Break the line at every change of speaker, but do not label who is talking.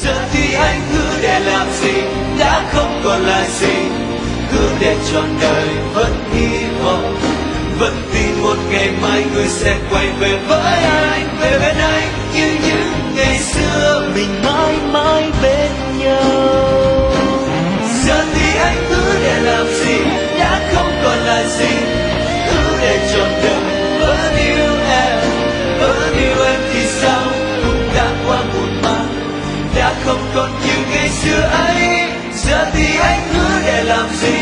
giờ thì anh hứa để làm gì, đã không còn là gì. Hứa để trọn đời vẫn hy vọng, vẫn tin một ngày mai người sẽ quay về với anh, về bên anh như những ngày xưa mình mãi mãi bên nhau. Giờ thì anh hứa để làm gì, đã không còn là gì. Hứa để trọn đời vẫn yêu em, vẫn yêu em thì sao cũng đã qua một màn, đã không còn như ngày xưa ấy. Giờ thì anh hứa để làm gì,